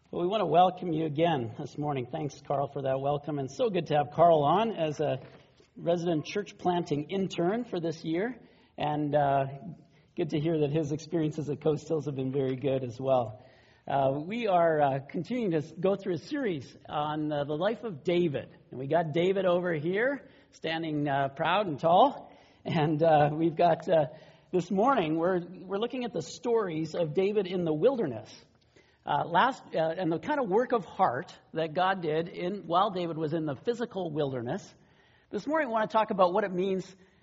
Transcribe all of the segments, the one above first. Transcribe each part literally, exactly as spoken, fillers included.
Well, we want to welcome you again this morning. Thanks, Carl, for that welcome. And so good to have Carl on as a resident church planting intern for this year. And uh, good to hear that his experiences at Coast Hills have been very good as well. Uh, we are uh, continuing to go through a series on uh, the life of David. And we got David over here, standing uh, proud and tall. And uh, we've got, uh, this morning, we're, we're looking at the stories of David in the wilderness. Uh, last uh, and the kind of work of heart that God did in while David was in the physical wilderness. This morning, I want to talk about what it means,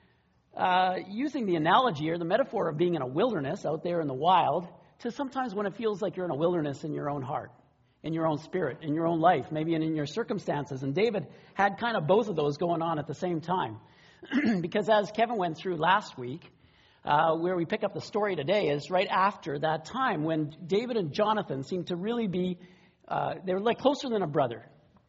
uh, using the analogy or the metaphor of being in a wilderness out there in the wild, to sometimes when it feels like you're in a wilderness in your own heart, in your own spirit, in your own life, maybe in, in your circumstances. And David had kind of both of those going on at the same time, because as Kevin went through last week. Uh, where we pick up the story today is right after that time when David and Jonathan seemed to really be, uh, they were like closer than a brother.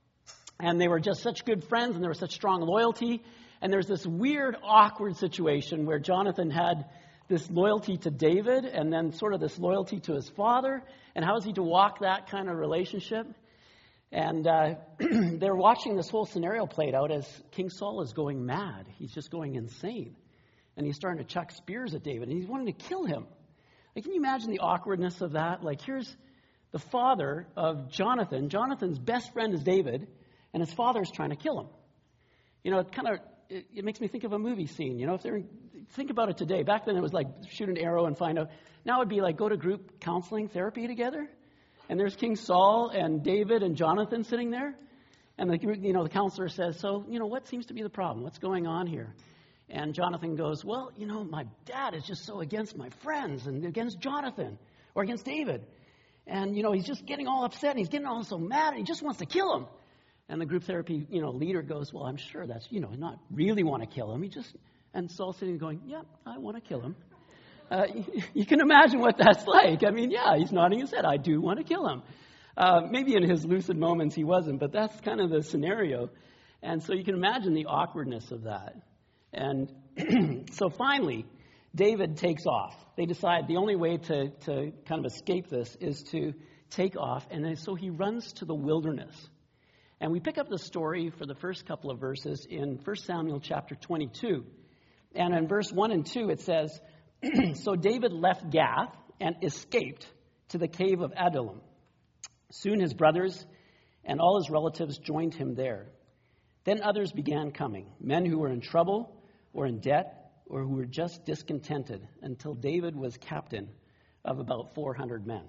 And they were just such good friends, and there was such strong loyalty. And there's this weird, awkward situation where Jonathan had this loyalty to David and then sort of this loyalty to his father. And how is he to walk that kind of relationship? And uh, they're watching this whole scenario played out as King Saul is going mad. He's just going insane. And he's starting to chuck spears at David, and he's wanting to kill him. Like, can you imagine the awkwardness of that? Like, here's the father of Jonathan. Jonathan's best friend is David, and his father's trying to kill him. You know, it kind of, it, it makes me think of a movie scene. You know, if they're, think about it today. Back then it was like shoot an arrow and find out. Now it'd be like go to group counseling therapy together. And there's King Saul and David and Jonathan sitting there. And, the, you know, the counselor says, so, you know, what seems to be the problem? What's going on here? And Jonathan goes, well, you know, my dad is just so against my friends and against Jonathan or against David. And, you know, he's just getting all upset and he's getting all so mad and he just wants to kill him. And the group therapy, you know, leader goes, well, I'm sure that's, you know, not really want to kill him. He just, and Saul's sitting going, yeah, I want to kill him. Uh, you, you can imagine what that's like. I mean, yeah, he's nodding his head. I do want to kill him. Uh, maybe in his lucid moments he wasn't, but that's kind of the scenario. And so you can imagine the awkwardness of that. And so finally, David takes off. They decide the only way to, to kind of escape this is to take off. And then, so he runs to the wilderness. And we pick up the story for the first couple of verses in First Samuel chapter twenty-two. And in verse one and two, it says, so David left Gath and escaped to the cave of Adullam. Soon his brothers and all his relatives joined him there. Then others began coming, men who were in trouble or in debt or who were just discontented, until David was captain of about four hundred men.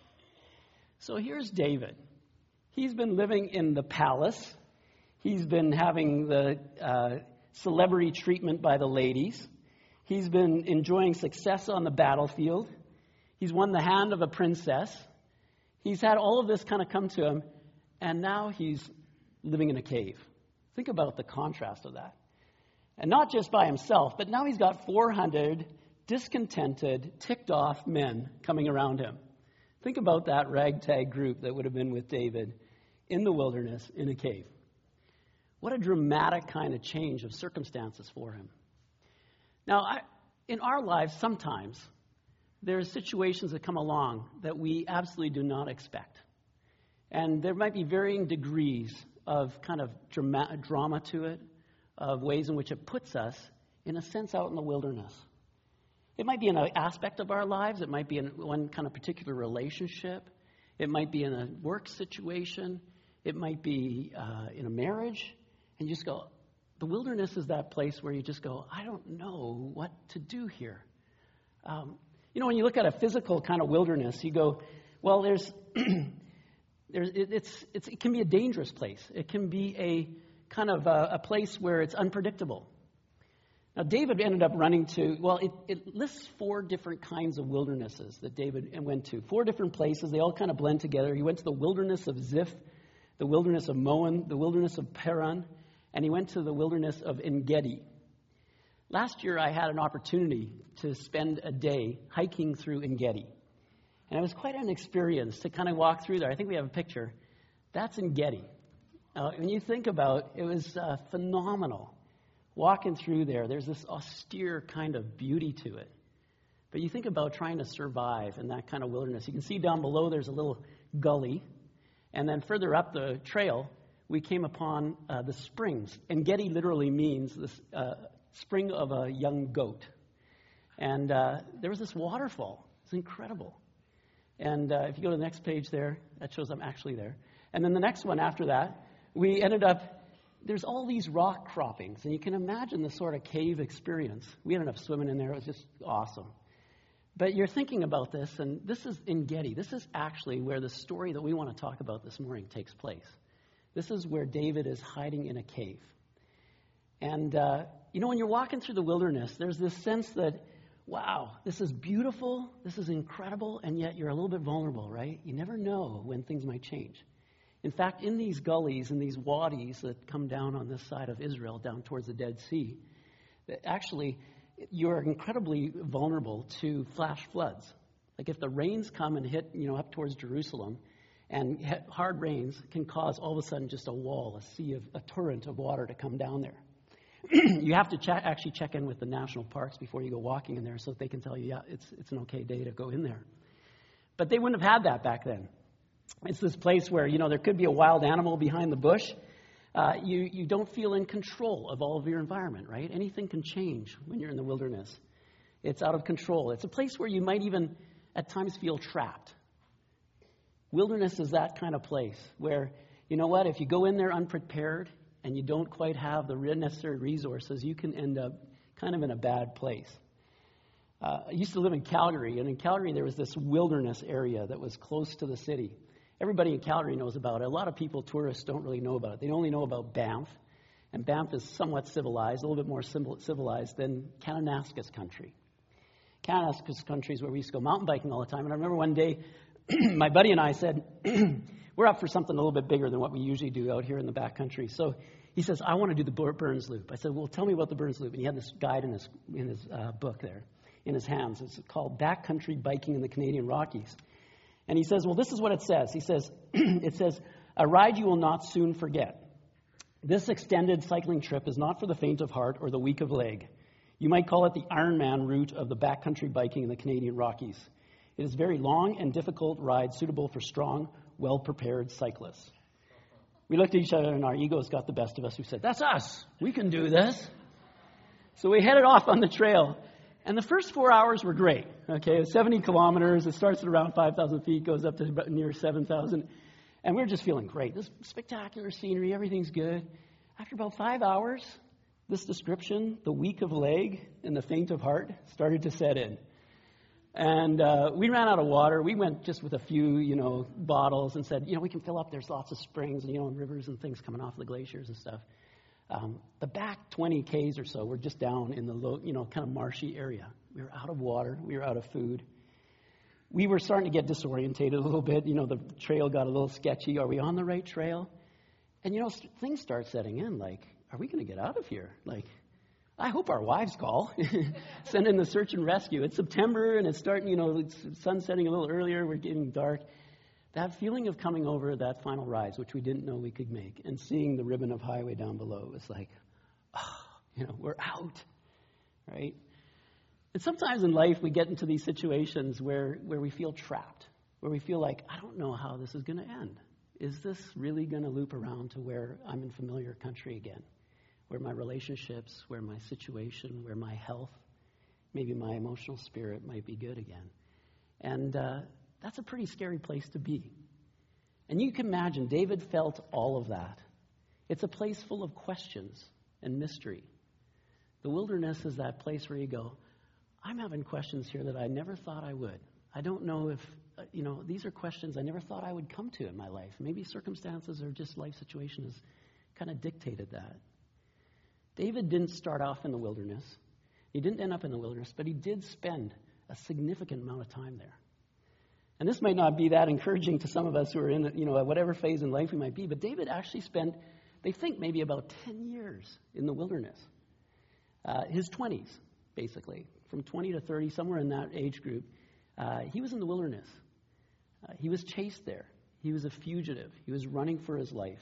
So here's David. He's been living in the palace. He's been having the uh, celebrity treatment by the ladies. He's been enjoying success on the battlefield. He's won the hand of a princess. He's had all of this kind of come to him, and now he's living in a cave. Think about the contrast of that. And not just by himself, but now he's got four hundred discontented, ticked-off men coming around him. Think about that ragtag group that would have been with David in the wilderness in a cave. What a dramatic kind of change of circumstances for him. Now, I, in our lives, sometimes there's situations that come along that we absolutely do not expect. And there might be varying degrees of kind of drama, drama to it, of ways in which it puts us, in a sense, out in the wilderness. It might be in an aspect of our lives. It might be in one kind of particular relationship. It might be in a work situation. It might be uh, in a marriage. And you just go, the wilderness is that place where you just go, I don't know what to do here. Um, you know, when you look at a physical kind of wilderness, you go, well, there's... There's, it, it's, it's, it can be a dangerous place. It can be a kind of a, a place where it's unpredictable. Now, David ended up running to, well, it, it lists four different kinds of wildernesses that David went to. Four different places. They all kind of blend together. He went to the wilderness of Ziph, the wilderness of Moan, the wilderness of Paran, and he went to the wilderness of En-Gedi. Last year, I had an opportunity to spend a day hiking through En-Gedi. And it was quite an experience to kind of walk through there. I think we have a picture. That's En-Gedi. Uh, when you think about it, it was uh, phenomenal. Walking through there, there's this austere kind of beauty to it. But you think about trying to survive in that kind of wilderness. You can see down below there's a little gully. And then further up the trail, we came upon uh, the springs. En Gedi literally means the uh, spring of a young goat. And uh, there was this waterfall. It's incredible. And uh, if you go to the next page there, that shows I'm actually there. And then the next one after that, we ended up, there's all these rock croppings. And you can imagine the sort of cave experience. We ended up swimming in there. It was just awesome. But you're thinking about this, and this is En Gedi. This is actually where the story that we want to talk about this morning takes place. This is where David is hiding in a cave. And, uh, you know, when you're walking through the wilderness, there's this sense that, wow, this is beautiful, this is incredible, and yet you're a little bit vulnerable, right? You never know when things might change. In fact, in these gullies and these wadis that come down on this side of Israel, down towards the Dead Sea, actually, you're incredibly vulnerable to flash floods. Like if the rains come and hit, you know, up towards Jerusalem, and hard rains can cause all of a sudden just a wall, a sea of, a torrent of water to come down there. You have to check, actually check in with the national parks before you go walking in there so that they can tell you, yeah, it's it's an okay day to go in there. But they wouldn't have had that back then. It's this place where, you know, there could be a wild animal behind the bush. Uh, you, you don't feel in control of all of your environment, right? Anything can change when you're in the wilderness. It's out of control. It's a place where you might even at times feel trapped. Wilderness is that kind of place where, you know what, if you go in there unprepared and you don't quite have the necessary resources, you can end up kind of in a bad place. Uh, I used to live in Calgary, and in Calgary there was this wilderness area that was close to the city. Everybody in Calgary knows about it. A lot of people, tourists, don't really know about it. They only know about Banff, and Banff is somewhat civilized, a little bit more civilized than Kananaskis country. Kananaskis country is where we used to go mountain biking all the time, and I remember one day my buddy and I said, we're up for something a little bit bigger than what we usually do out here in the backcountry. So he says, I want to do the Burns Loop. I said, well, tell me about the Burns Loop. And he had this guide in his in his uh, book there, in his hands. It's called Backcountry Biking in the Canadian Rockies. And he says, well, this is what it says. He says, it says, a ride you will not soon forget. This extended cycling trip is not for the faint of heart or the weak of leg. You might call it the Ironman route of the backcountry biking in the Canadian Rockies. It is a very long and difficult ride suitable for strong, well-prepared cyclists. We looked at each other and our egos got the best of us. We said, that's us. We can do this. So we headed off on the trail. And the first four hours were great. Okay, it's seventy kilometers. It starts at around five thousand feet, goes up to about near seven thousand. And we were just feeling great. This spectacular scenery, everything's good. After about five hours, this description, the weak of leg and the faint of heart, started to set in. And uh, we ran out of water. We went just with a few, you know, bottles and said, you know, we can fill up. There's lots of springs and, you know, and rivers and things coming off the glaciers and stuff. Um, the back twenty Ks or so were just down in the low, you know, kind of marshy area. We were out of water. We were out of food. We were starting to get disorientated a little bit. You know, the trail got a little sketchy. Are we on the right trail? And, you know, things start setting in. Like, are we going to get out of here? Like, I hope our wives call. Send in the search and rescue. It's September and it's starting, you know, it's sun setting a little earlier. We're getting dark. That feeling of coming over that final rise, which we didn't know we could make, and seeing the ribbon of highway down below was like, oh, you know, we're out, right? And sometimes in life we get into these situations where, where we feel trapped, where we feel like, I don't know how this is going to end. Is this really going to loop around to where I'm in familiar country again? Where my relationships, where my situation, where my health, maybe my emotional spirit might be good again. And uh, that's a pretty scary place to be. And you can imagine, David felt all of that. It's a place full of questions and mystery. The wilderness is that place where you go, I'm having questions here that I never thought I would. I don't know if, uh, you know, these are questions I never thought I would come to in my life. Maybe circumstances or just life situations kind of dictated that. David didn't start off in the wilderness. He didn't end up in the wilderness, but he did spend a significant amount of time there. And this might not be that encouraging to some of us who are in, you know, at whatever phase in life we might be, but David actually spent, they think, maybe about ten years in the wilderness. Uh, his twenties, basically, from twenty to thirty, somewhere in that age group, uh, he was in the wilderness. Uh, he was chased there. He was a fugitive. He was running for his life.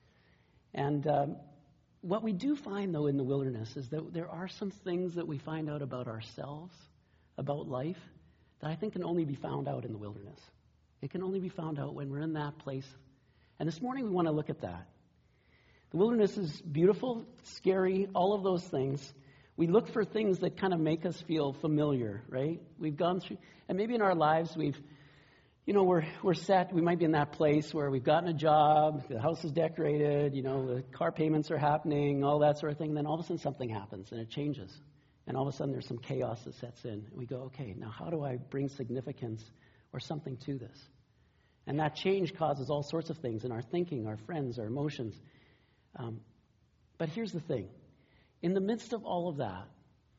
And um, what we do find, though, in the wilderness is that there are some things that we find out about ourselves, about life, that I think can only be found out in the wilderness. It can only be found out when we're in that place And this morning we want to look at that. The wilderness is beautiful, scary, all of those things. We look for things that kind of make us feel familiar, right? We've gone through, and maybe in our lives we've, you know, we're we're set. We might be in that place where we've gotten a job, the house is decorated, you know, the car payments are happening, all that sort of thing. Then all of a sudden something happens and it changes. And all of a sudden there's some chaos that sets in. And we go, okay, now how do I bring significance or something to this? And that change causes all sorts of things in our thinking, our friends, our emotions. Um, but here's the thing. In the midst of all of that,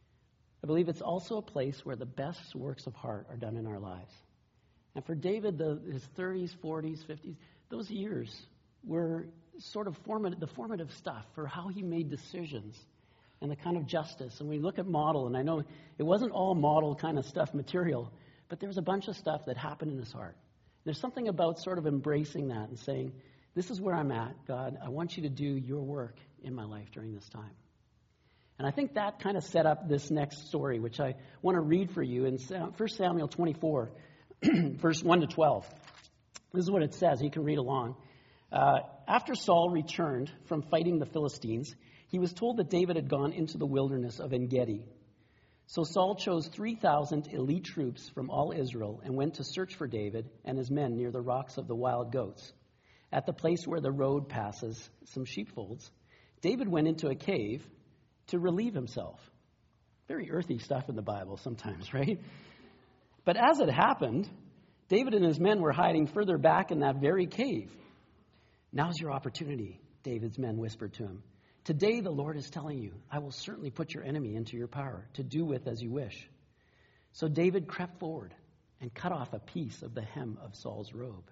I believe it's also a place where the best works of heart are done in our lives. And for David, the, his thirties, forties, fifties, those years were sort of formative, the formative stuff for how he made decisions and the kind of justice. And we look at model, and I know it wasn't all model kind of stuff material, but there was a bunch of stuff that happened in his heart. There's something about sort of embracing that and saying, this is where I'm at, God. I want you to do your work in my life during this time. And I think that kind of set up this next story, which I want to read for you in First Samuel twenty-four, verse one to twelve. This is what it says. You can read along. Uh, after Saul returned from fighting the Philistines, he was told that David had gone into the wilderness of En-Gedi. So Saul chose three thousand elite troops from all Israel and went to search for David and his men near the rocks of the wild goats. At the place where the road passes some sheepfolds, David went into a cave to relieve himself. Very earthy stuff in the Bible sometimes, right? But as it happened, David and his men were hiding further back in that very cave. Now's your opportunity, David's men whispered to him. Today the Lord is telling you, I will certainly put your enemy into your power to do with as you wish. So David crept forward and cut off a piece of the hem of Saul's robe.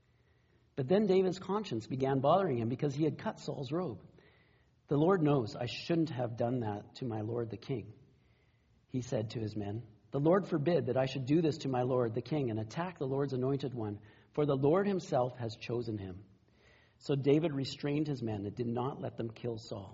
But then David's conscience began bothering him because he had cut Saul's robe. The Lord knows I shouldn't have done that to my lord the king, he said to his men. The Lord forbid that I should do this to my lord the king and attack the Lord's anointed one, for the Lord himself has chosen him. So David restrained his men and did not let them kill Saul.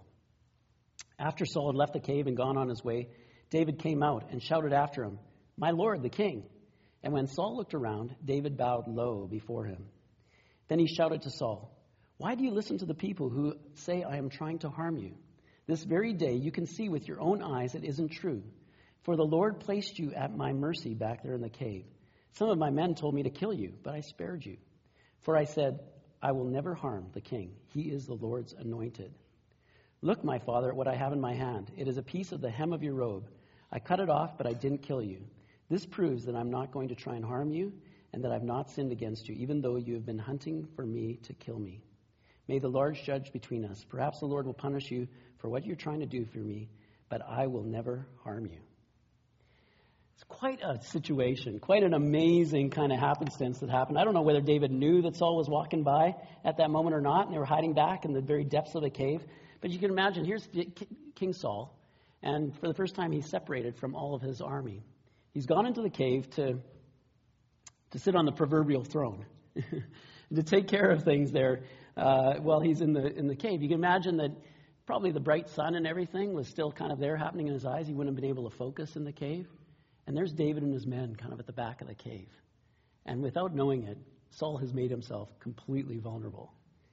After Saul had left the cave and gone on his way, David came out and shouted after him, My lord, the king. And when Saul looked around, David bowed low before him. Then he shouted to Saul, Why do you listen to the people who say I am trying to harm you? This very day you can see with your own eyes it isn't true. For the Lord placed you at my mercy back there in the cave. Some of my men told me to kill you, but I spared you. For I said, I will never harm the king. He is the Lord's anointed. Look, my father, at what I have in my hand. It is a piece of the hem of your robe. I cut it off, but I didn't kill you. This proves that I'm not going to try and harm you and that I've not sinned against you, even though you have been hunting for me to kill me. May the Lord judge between us. Perhaps the Lord will punish you for what you're trying to do for me, but I will never harm you. It's quite a situation, quite an amazing kind of happenstance that happened. I don't know whether David knew that Saul was walking by at that moment or not, and they were hiding back in the very depths of the cave. But you can imagine, here's King Saul, and for the first time he's separated from all of his army. He's gone into the cave to, to sit on the proverbial throne, to take care of things there uh, while he's in the in the cave. You can imagine that probably the bright sun and everything was still kind of there happening in his eyes. He wouldn't have been able to focus in the cave. And there's David and his men kind of at the back of the cave. And without knowing it, Saul has made himself completely vulnerable.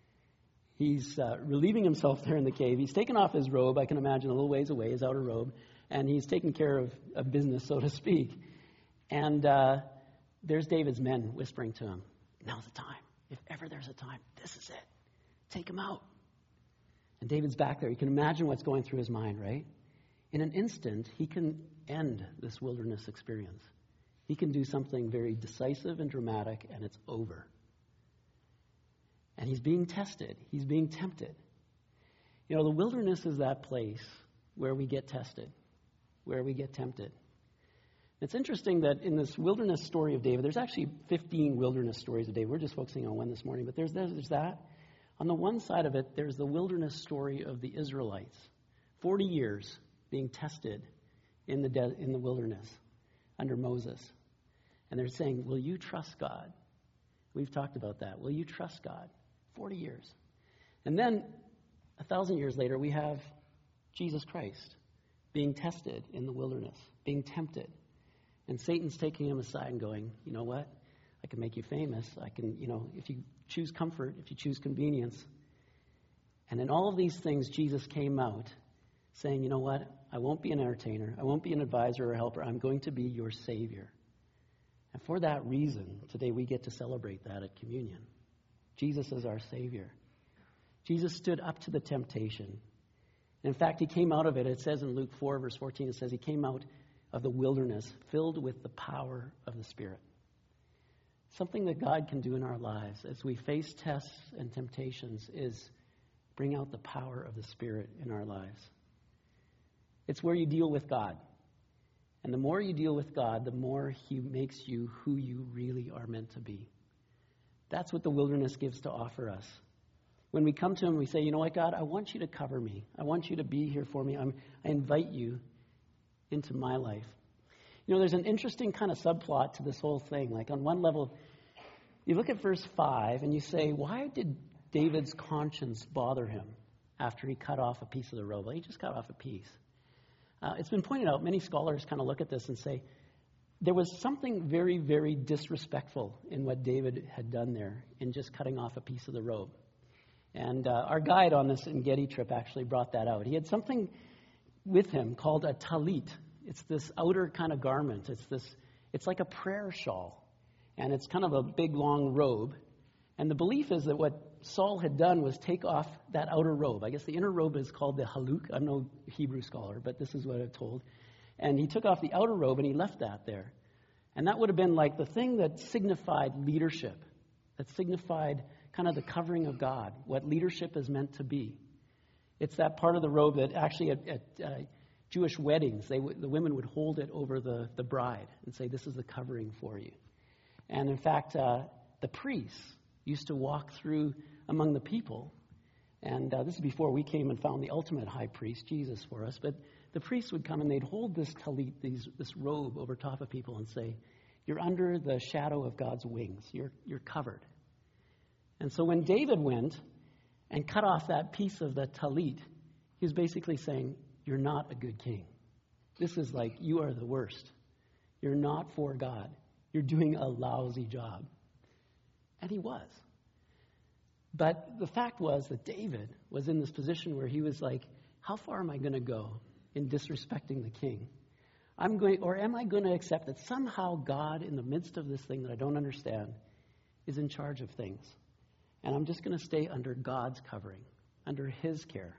He's uh, relieving himself there in the cave. He's taken off his robe, I can imagine, a little ways away, his outer robe, and he's taking care of, of business, so to speak. And uh, there's David's men whispering to him, now's the time. If ever there's a time, this is it. Take him out. And David's back there. You can imagine what's going through his mind, right? In an instant, he can end this wilderness experience. He can do something very decisive and dramatic, and it's over. And he's being tested. He's being tempted. You know, the wilderness is that place where we get tested, where we get tempted. It's interesting that in this wilderness story of David, there's actually fifteen wilderness stories of David. We're just focusing on one this morning, but there's, there's that. On the one side of it, there's the wilderness story of the Israelites. Forty years being tested in the de- in the wilderness under Moses. And they're saying, will you trust God? We've talked about that. Will you trust God? Forty years. And then a thousand years later, we have Jesus Christ being tested in the wilderness, being tempted. And Satan's taking him aside and going, you know what? I can make you famous. I can, you know, if you choose comfort, if you choose convenience. And in all of these things, Jesus came out saying, you know what? I won't be an entertainer. I won't be an advisor or helper. I'm going to be your Savior. And for that reason, today we get to celebrate that at communion. Jesus is our Savior. Jesus stood up to the temptation. In fact, he came out of it. It says in Luke four, verse fourteen, it says he came out of the wilderness filled with the power of the Spirit. Something that God can do in our lives as we face tests and temptations is bring out the power of the Spirit in our lives. It's where you deal with God. And the more you deal with God, the more he makes you who you really are meant to be. That's what the wilderness gives to offer us. When we come to him, we say, you know what, God, I want you to cover me. I want you to be here for me. I'm, I invite you into my life. You know, there's an interesting kind of subplot to this whole thing. Like on one level, you look at verse five and you say, why did David's conscience bother him after he cut off a piece of the robe? Well, he just cut off a piece. Uh, it's been pointed out, many scholars kind of look at this and say, there was something very, very disrespectful in what David had done there in just cutting off a piece of the robe. And uh, our guide on this Engedi trip actually brought that out. He had something with him called a talit. It's this outer kind of garment. It's this. It's like a prayer shawl. And it's kind of a big, long robe. And the belief is that what Saul had done was take off that outer robe. I guess the inner robe is called the haluk. I'm no Hebrew scholar, but this is what I'm told. And he took off the outer robe and he left that there. And that would have been like the thing that signified leadership, that signified kind of the covering of God, what leadership is meant to be. It's that part of the robe that actually at, at uh, Jewish weddings, they w- the women would hold it over the, the bride and say, this is the covering for you. And in fact, uh, the priests used to walk through among the people. And uh, this is before we came and found the ultimate high priest, Jesus, for us. But the priests would come and they'd hold this talit, these, this robe over top of people and say, you're under the shadow of God's wings. You're, you're covered. And so when David went and cut off that piece of the talit, he was basically saying, you're not a good king. This is like, you are the worst. You're not for God. You're doing a lousy job. And he was. But the fact was that David was in this position where he was like, how far am I going to go in disrespecting the king? I'm going, or am I going to accept that somehow God, in the midst of this thing that I don't understand, is in charge of things? And I'm just going to stay under God's covering, under his care.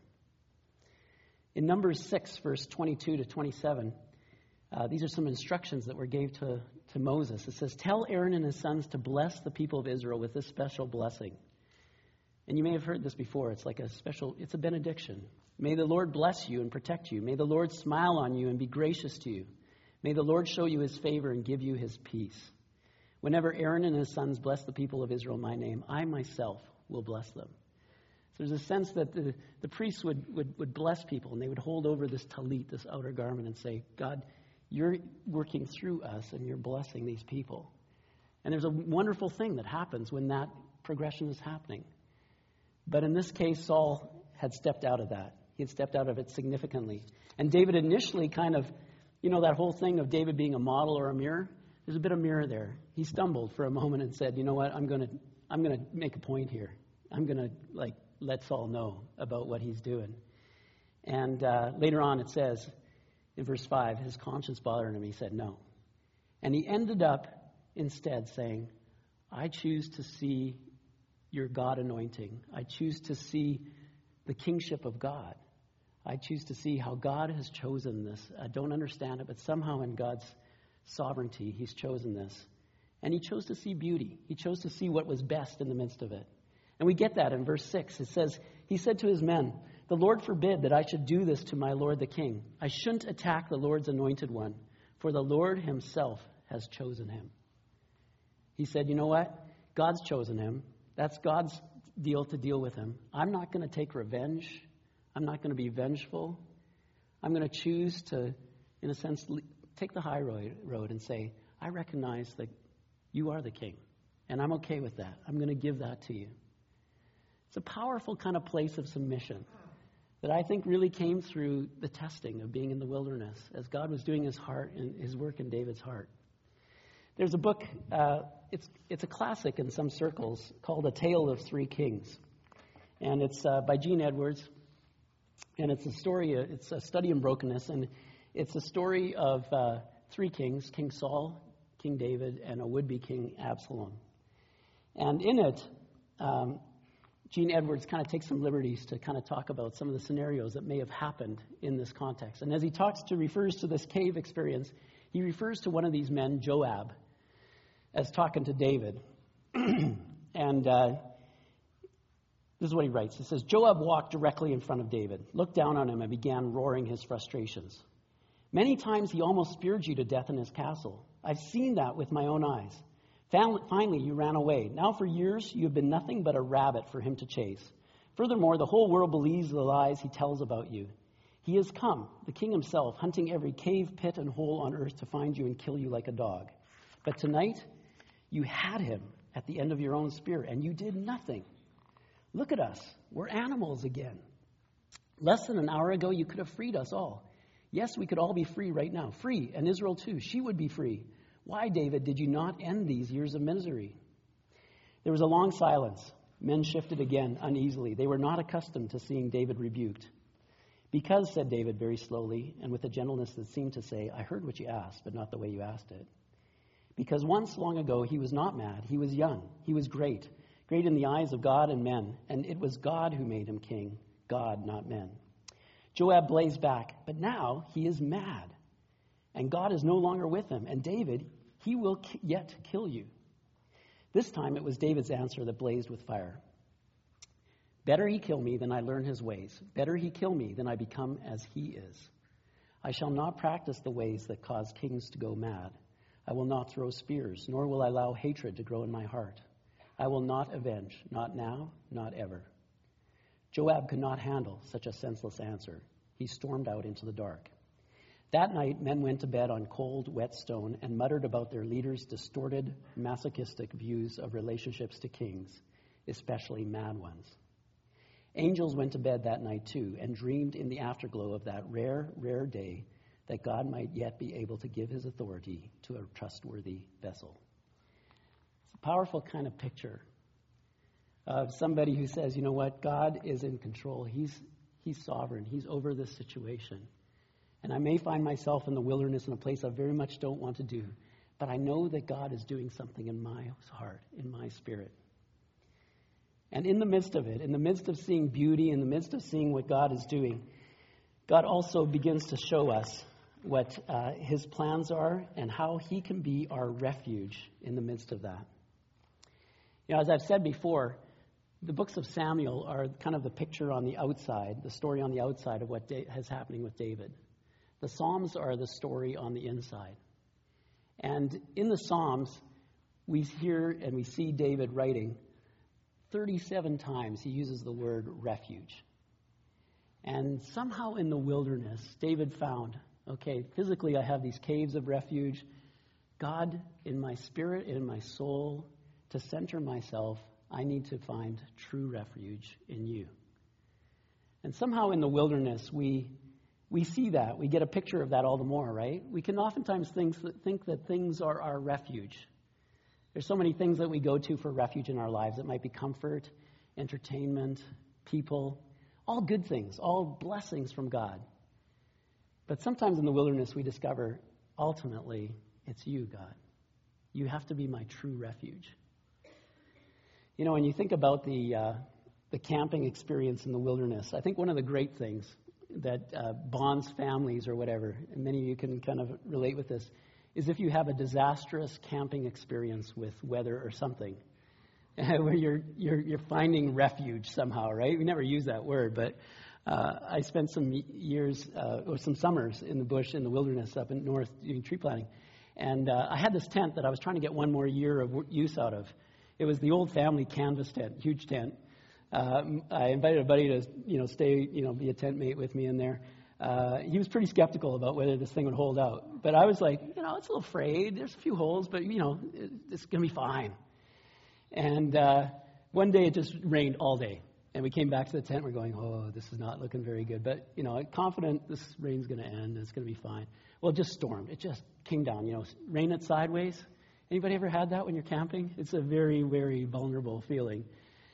In Numbers six, verse twenty-two to twenty-seven, uh, these are some instructions that were gave to, to Moses. It says, tell Aaron and his sons to bless the people of Israel with this special blessing. And you may have heard this before. It's like a special, it's a benediction. May the Lord bless you and protect you. May the Lord smile on you and be gracious to you. May the Lord show you his favor and give you his peace. Whenever Aaron and his sons bless the people of Israel in my name, I myself will bless them. So there's a sense that the, the priests would, would, would bless people, and they would hold over this talit, this outer garment, and say, God, you're working through us, and you're blessing these people. And there's a wonderful thing that happens when that progression is happening. But in this case, Saul had stepped out of that. He had stepped out of it significantly. And David initially kind of, you know, that whole thing of David being a model or a mirror, there's a bit of mirror there. He stumbled for a moment and said, you know what, I'm going to I'm going to make a point here. I'm going to, like, let Saul know about what he's doing. And uh, later on it says, in verse five, his conscience bothered him. He said no. And he ended up instead saying, I choose to see your God anointing. I choose to see the kingship of God. I choose to see how God has chosen this. I don't understand it, but somehow in God's sovereignty, he's chosen this. And he chose to see beauty. He chose to see what was best in the midst of it. And we get that in verse six. It says, he said to his men, the Lord forbid that I should do this to my Lord the king. I shouldn't attack the Lord's anointed one, for the Lord himself has chosen him. He said, you know what? God's chosen him. That's God's deal to deal with him. I'm not going to take revenge. I'm not going to be vengeful. I'm going to choose to, in a sense, take the high road and say, I recognize that you are the king, and I'm okay with that. I'm going to give that to you. It's a powerful kind of place of submission that I think really came through the testing of being in the wilderness as God was doing his heart and his work in David's heart. There's a book, uh, it's it's a classic in some circles, called A Tale of Three Kings. And it's uh, by Gene Edwards. And it's a story, it's a study in brokenness. And it's a story of uh, three kings, King Saul, King David, and a would-be king, Absalom. And in it, um, Gene Edwards kind of takes some liberties to kind of talk about some of the scenarios that may have happened in this context. And as he talks to, refers to this cave experience, he refers to one of these men, Joab, as talking to David. and uh, this is what he writes. He says, Joab walked directly in front of David, looked down on him, and began roaring his frustrations. Many times he almost speared you to death in his castle. I've seen that with my own eyes. Finally, you ran away. Now for years, you have been nothing but a rabbit for him to chase. Furthermore, the whole world believes the lies he tells about you. He has come, the king himself, hunting every cave, pit, and hole on earth to find you and kill you like a dog. But tonight, you had him at the end of your own spear, and you did nothing. Look at us. We're animals again. Less than an hour ago, you could have freed us all. Yes, we could all be free right now. Free, and Israel too. She would be free. Why, David, did you not end these years of misery? There was a long silence. Men shifted again uneasily. They were not accustomed to seeing David rebuked. Because, said David very slowly, and with a gentleness that seemed to say, I heard what you asked, but not the way you asked it. Because once, long ago, he was not mad. He was young. He was great. Great in the eyes of God and men. And it was God who made him king. God, not men. Joab blazed back. But now he is mad. And God is no longer with him. And David, he will yet kill you. This time it was David's answer that blazed with fire. Better he kill me than I learn his ways. Better he kill me than I become as he is. I shall not practice the ways that cause kings to go mad. I will not throw spears, nor will I allow hatred to grow in my heart. I will not avenge, not now, not ever. Joab could not handle such a senseless answer. He stormed out into the dark. That night, men went to bed on cold, wet stone and muttered about their leaders' distorted, masochistic views of relationships to kings, especially mad ones. Angels went to bed that night too and dreamed in the afterglow of that rare, rare day that God might yet be able to give his authority to a trustworthy vessel. It's a powerful kind of picture of somebody who says, you know what, God is in control. He's, he's sovereign. He's over this situation. And I may find myself in the wilderness in a place I very much don't want to do, but I know that God is doing something in my heart, in my spirit. And in the midst of it, in the midst of seeing beauty, in the midst of seeing what God is doing, God also begins to show us what uh, his plans are and how he can be our refuge in the midst of that. You know, as I've said before, the books of Samuel are kind of the picture on the outside, the story on the outside of what da- is happening with David. The Psalms are the story on the inside. And in the Psalms, we hear and we see David writing thirty-seven times he uses the word refuge. And somehow in the wilderness, David found, okay, physically I have these caves of refuge. God, in my spirit, in my soul, to center myself, I need to find true refuge in you. And somehow in the wilderness, we we see that. We get a picture of that all the more, right? We can oftentimes think, think that things are our refuge. There's so many things that we go to for refuge in our lives. It might be comfort, entertainment, people, all good things, all blessings from God. But sometimes in the wilderness we discover, ultimately, it's you, God. You have to be my true refuge. You know, when you think about the uh, the camping experience in the wilderness, I think one of the great things that uh, bonds families or whatever, and many of you can kind of relate with this, is if you have a disastrous camping experience with weather or something, where you're you're you're finding refuge somehow, right? We never use that word, but uh, I spent some years uh, or some summers in the bush in the wilderness up in north doing tree planting, and uh, I had this tent that I was trying to get one more year of use out of. It was the old family canvas tent, huge tent. Uh, I invited a buddy to, you know, stay, you know, be a tent mate with me in there. Uh, he was pretty skeptical about whether this thing would hold out. But I was like, you know, it's a little frayed. There's a few holes, but, you know, it, it's going to be fine. And uh, one day it just rained all day. And we came back to the tent. We're going, oh, this is not looking very good. But, you know, confident this rain's going to end. It's going to be fine. Well, it just stormed. It just came down, you know, rain it sideways. Anybody ever had that when you're camping? It's a very, very vulnerable feeling.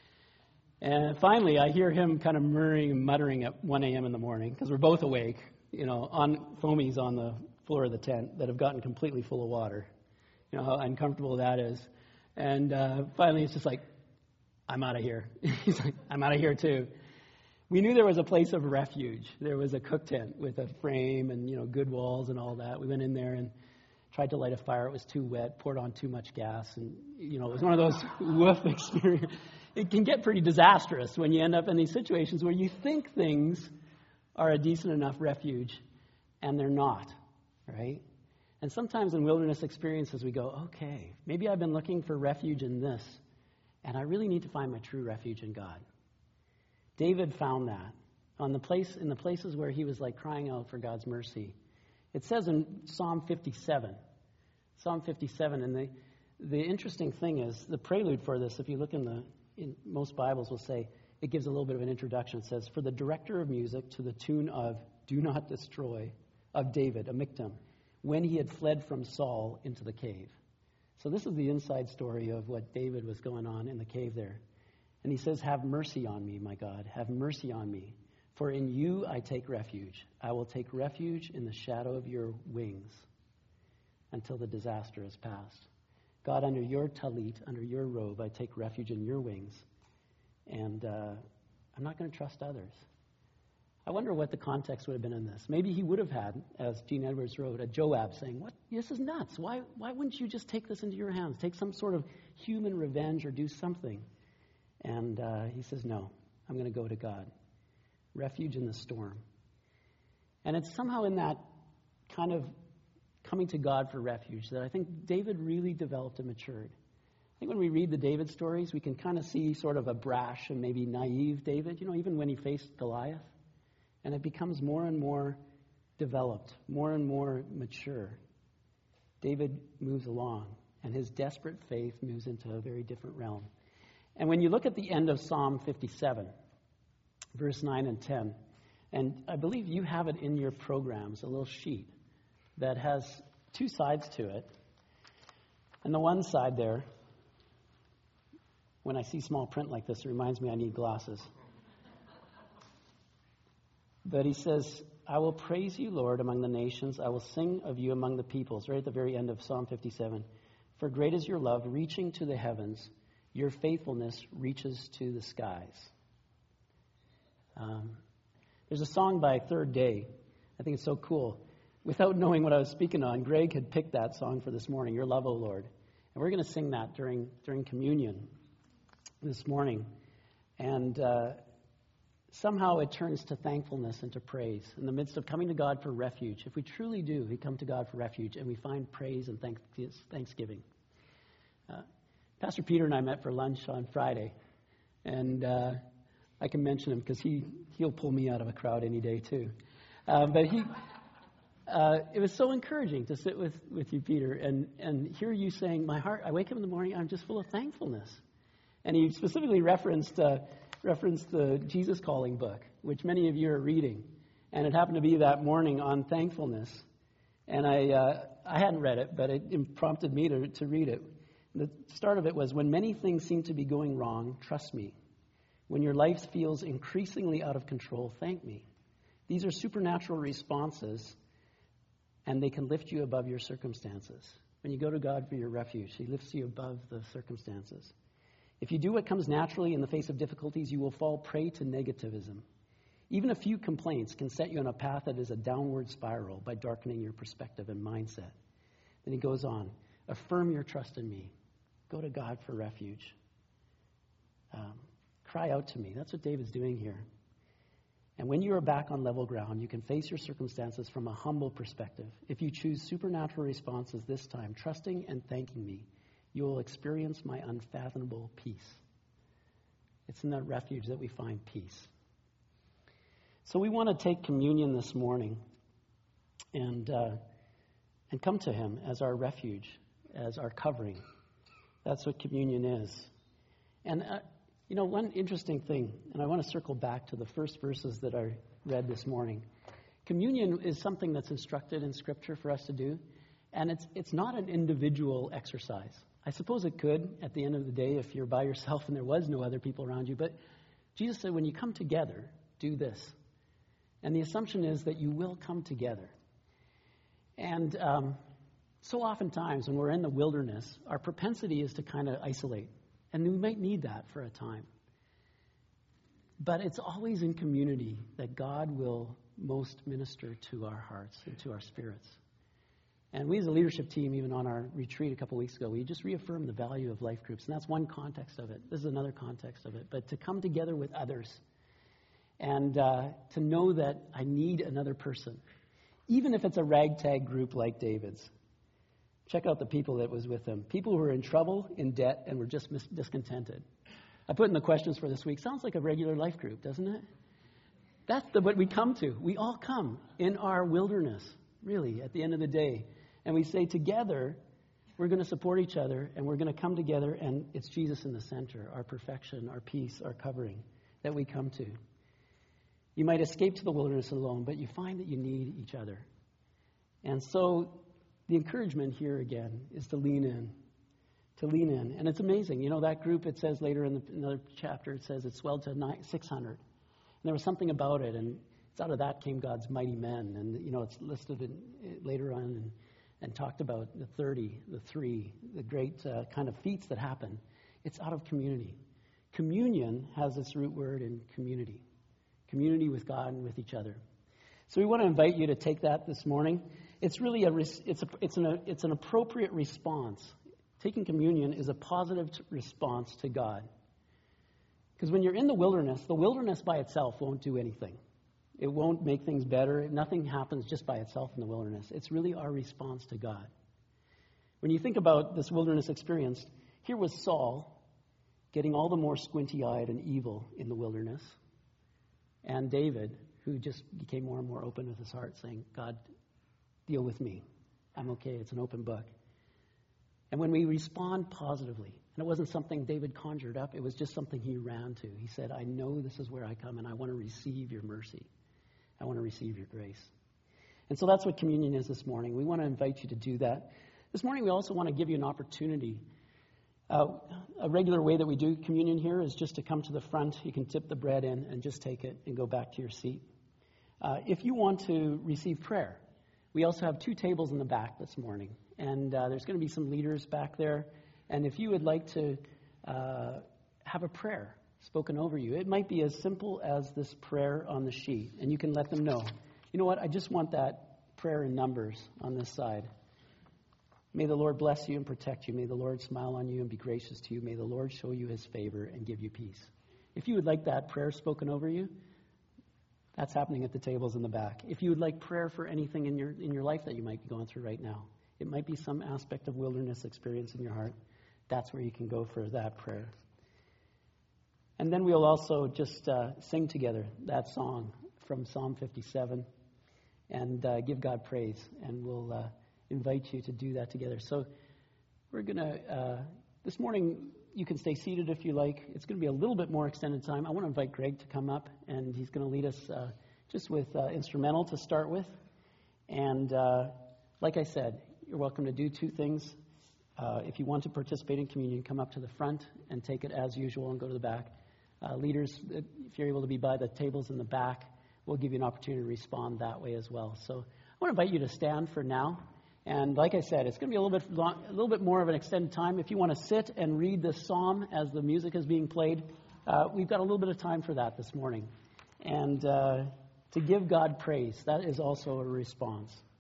And finally, I hear him kind of murmuring and muttering at one a.m. in the morning, because we're both awake, you know, on foamies on the floor of the tent that have gotten completely full of water. You know how uncomfortable that is. And uh, finally, it's just like, I'm out of here. He's like, I'm out of here too. We knew there was a place of refuge. There was a cook tent with a frame and, you know, good walls and all that. We went in there and tried to light a fire. It was too wet, poured on too much gas. And, you know, it was one of those woof experiences. It can get pretty disastrous when you end up in these situations where you think things are a decent enough refuge and they're not, right? And sometimes in wilderness experiences we go, okay, maybe I've been looking for refuge in this, and I really need to find my true refuge in God. David found that on the place in the places where he was like crying out for God's mercy. It says in Psalm fifty-seven, Psalm fifty-seven, and the the interesting thing is the prelude for this. If you look in the in most Bibles, will say it gives a little bit of an introduction. It says, "For the director of music to the tune of 'Do Not Destroy' of David, a miktam, when he had fled from Saul into the cave." So this is the inside story of what David was going on in the cave there. And he says, "Have mercy on me, my God. Have mercy on me. For in you I take refuge. I will take refuge in the shadow of your wings until the disaster is past. God, under your talit, under your robe, I take refuge in your wings. And uh, I'm not going to trust others." I wonder what the context would have been in this. Maybe he would have had, as Gene Edwards wrote, a Joab saying, "What? This is nuts. Why, why wouldn't you just take this into your hands? Take some sort of human revenge or do something." And uh, he says, "No, I'm going to go to God. Refuge in the storm." And it's somehow in that kind of coming to God for refuge that I think David really developed and matured. I think when we read the David stories, we can kind of see sort of a brash and maybe naive David, you know, even when he faced Goliath. And it becomes more and more developed, more and more mature. David moves along, and his desperate faith moves into a very different realm. And when you look at the end of Psalm fifty-seven, verse nine and ten, and I believe you have it in your programs, a little sheet that has two sides to it. And the one side there, when I see small print like this, it reminds me I need glasses. But he says, "I will praise you, Lord, among the nations. I will sing of you among the peoples," right at the very end of Psalm fifty-seven. "For great is your love, reaching to the heavens. Your faithfulness reaches to the skies." Um, there's a song by Third Day. I think it's so cool. Without knowing what I was speaking on, Greg had picked that song for this morning, "Your Love, O Lord." And we're going to sing that during during communion this morning. And uh, somehow it turns to thankfulness and to praise in the midst of coming to God for refuge. If we truly do, we come to God for refuge and we find praise and thanks, thanksgiving. Uh, Pastor Peter and I met for lunch on Friday, and uh, I can mention him because he, he'll pull me out of a crowd any day too. Uh, but he, uh, it was so encouraging to sit with, with you, Peter, and, and hear you saying, "My heart, I wake up in the morning, I'm just full of thankfulness." And he specifically referenced uh, referenced the Jesus Calling book, which many of you are reading. And it happened to be that morning on thankfulness. And I uh, I hadn't read it, but it prompted me to, to read it. The start of it was, "When many things seem to be going wrong, trust me. When your life feels increasingly out of control, thank me. These are supernatural responses, and they can lift you above your circumstances." When you go to God for your refuge, He lifts you above the circumstances. "If you do what comes naturally in the face of difficulties, you will fall prey to negativism. Even a few complaints can set you on a path that is a downward spiral by darkening your perspective and mindset." Then he goes on, "Affirm your trust in me. Go to God for refuge. Um, cry out to me." That's what David's doing here. "And when you are back on level ground, you can face your circumstances from a humble perspective. If you choose supernatural responses this time, trusting and thanking me, you will experience my unfathomable peace." It's in that refuge that we find peace. So we want to take communion this morning and uh, and come to Him as our refuge, as our covering. That's what communion is. And, uh, you know, one interesting thing, and I want to circle back to the first verses that I read this morning. Communion is something that's instructed in Scripture for us to do. And it's it's not an individual exercise. I suppose it could at the end of the day if you're by yourself and there was no other people around you. But Jesus said, when you come together, do this. And the assumption is that you will come together. And um, so oftentimes when we're in the wilderness, our propensity is to kind of isolate. And we might need that for a time. But it's always in community that God will most minister to our hearts and to our spirits. And we as a leadership team, even on our retreat a couple weeks ago, we just reaffirmed the value of life groups. And that's one context of it. This is another context of it. But to come together with others and uh, to know that I need another person, even if it's a ragtag group like David's. Check out the people that was with him. People who were in trouble, in debt, and were just mis- discontented. I put in the questions for this week. Sounds like a regular life group, doesn't it? That's the, what we come to. We all come in our wilderness, really, at the end of the day. And we say together, we're going to support each other, and we're going to come together, and it's Jesus in the center, our perfection, our peace, our covering that we come to. You might escape to the wilderness alone, but you find that you need each other. And so the encouragement here again is to lean in, to lean in. And it's amazing. You know, that group, it says later in the, another chapter, it says it swelled to nine, six hundred. And there was something about it, and it's out of that came God's mighty men. And, you know, it's listed in, later on and, and talked about the thirty, the three, the great uh, kind of feats that happen. It's out of community. Communion has its root word in community. Community with God and with each other. So we want to invite you to take that this morning. It's really a it's a it's an it's an appropriate response. Taking communion is a positive response to God. Because when you're in the wilderness, the wilderness by itself won't do anything. It won't make things better. Nothing happens just by itself in the wilderness. It's really our response to God. When you think about this wilderness experience, here was Saul getting all the more squinty-eyed and evil in the wilderness. And David, who just became more and more open with his heart, saying, God, deal with me. I'm okay. It's an open book. And when we respond positively, and it wasn't something David conjured up, it was just something he ran to. He said, I know this is where I come, and I want to receive your mercy. I want to receive your grace. And so that's what communion is this morning. We want to invite you to do that. This morning we also want to give you an opportunity. Uh, a regular way that we do communion here is just to come to the front. You can tip the bread in and just take it and go back to your seat. Uh, if you want to receive prayer, we also have two tables in the back this morning. And uh, there's going to be some leaders back there. And if you would like to uh, have a prayer spoken over you, it might be as simple as this prayer on the sheet. And you can let them know, you know what, I just want that prayer in numbers on this side. May the Lord bless you and protect you. May the Lord smile on you and be gracious to you. May the Lord show you his favor and give you peace. If you would like that prayer spoken over you, that's happening at the tables in the back. If you would like prayer for anything in your in your life that you might be going through right now, it might be some aspect of wilderness experience in your heart, that's where you can go for that prayer. And then we'll also just uh, sing together that song from Psalm fifty-seven and uh, give God praise. And we'll uh, invite you to do that together. So we're going to, uh, this morning, you can stay seated if you like. It's going to be a little bit more extended time. I want to invite Greg to come up, and he's going to lead us uh, just with uh, instrumental to start with. And uh, like I said, you're welcome to do two things. Uh, if you want to participate in communion, come up to the front and take it as usual and go to the back. Uh, leaders, if you're able to be by the tables in the back, we'll give you an opportunity to respond that way as well. So I want to invite you to stand for now. And like I said, it's going to be a little bit long, a little bit more of an extended time. If you want to sit and read the psalm as the music is being played, uh, we've got a little bit of time for that this morning. And uh, to give God praise, that is also a response.